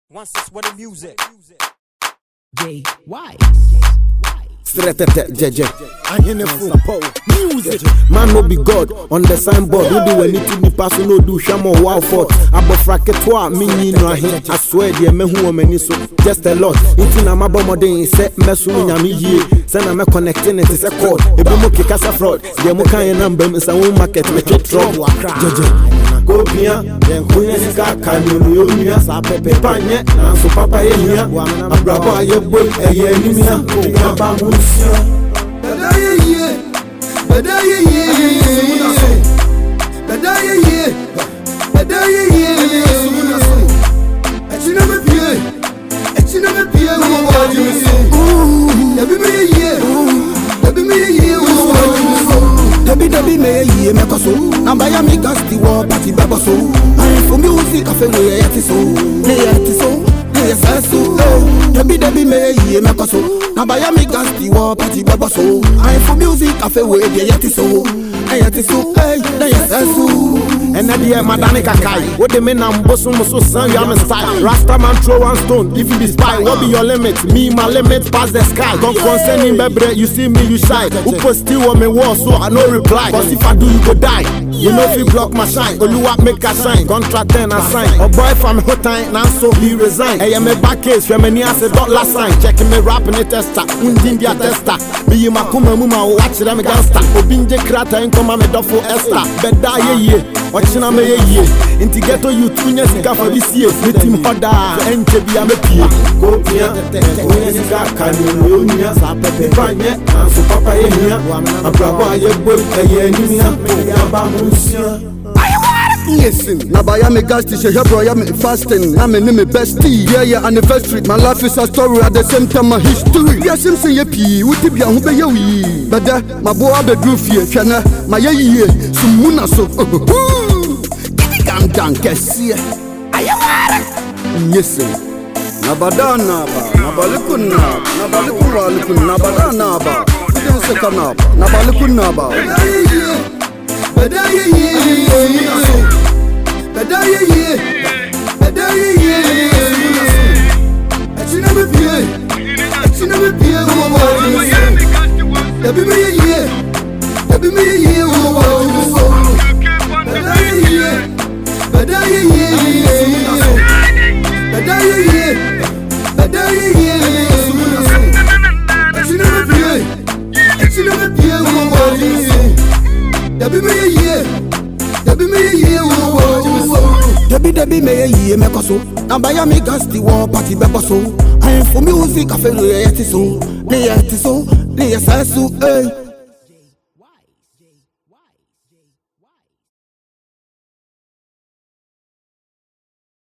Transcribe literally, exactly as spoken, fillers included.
Once it's with the music. J Y. Stretete jeje, anyene full music. Man no be God on the signboard. We do anything the person no do. Shamo wow fort. Abofra ketwa minyi no ahe. I swear the me who many so just a lot. Inti na mabo modern se mesu nyami yie. Se na me connecting it is a code. Ebe mo kikasa fraud. The mo kan number me sa won market me check trouble. Jeje. Go bia, den kunya sika kanyo yo nua sa pepe panye na so papa ye hia. Abrabo aye boy eye nimia. Ba mu Bada ye ye, bada ye ye, bada ye ye, bada ye ye. Echina me pie, echina me pie. Ooh, yabi me ye, yabi me ye. Debi debi me ye me koso. Nambaya mi gasti wo party babo so. I for music cafe we yeti so, we yeti so. Yes, so. Debi debi me ye me koso. Nambaya mi gasti wo party babo so. I for music cafe we yeti so, yeti so. Hey, yes, so. And that year, Madani Kakai. What the men am bossum so son, you am a style. Rasta man throw one stone. If you be spy, what be your limit? Me, my limit pass the sky. Don't concerning bebre, you see me, you shy. Who put still on me wall, so I no reply. Cause if I do, you go die. You know if you block my shine, or you want make a shine. Contract then I sign. A boy from hot time, now so he resign. Hey, I'm a back case, Femini as a dot last sign. Checking me rapping a tester, Undindia tester. Be you makuma muma, watch them gangster. Obinje krata, and come on me duffo Esther. Beda ye ye. Watching me ye, into ghetto you two years ago for this year. Let him order and to be a pie. Go here, when you got Canunia, Sape Panya, and so Papa here, a bravo, a boy, a year, Listen, Nabaya me gas to share bro, I'm fasting. I'm a name bestie. Yeah, yeah, anniversary. My life is a story at the same time, my history. Yes, I'm saying, P. What if you are you? But that, my boy, the roof here, Chana, my ye, Sumuna so. Come down, Cassia. I am yes, Nabadana, Nabalukuna, Nabalukuna, Nabadana, Nabalukuna. Bada ye ye, bada ye ye, bada ye ye. Echina me pie, echina me pie. Yabi me ye, yabi me ye. Bada ye ye, bada ye ye, bada ye ye, bada ye ye. Echina me pie, echina me pie. Debi me ye, debi me ye, debi debi me ye me koso. Nambaya mi gasti wo party bebo so. I for music cafe we yeti so, we yeti so, we yes so.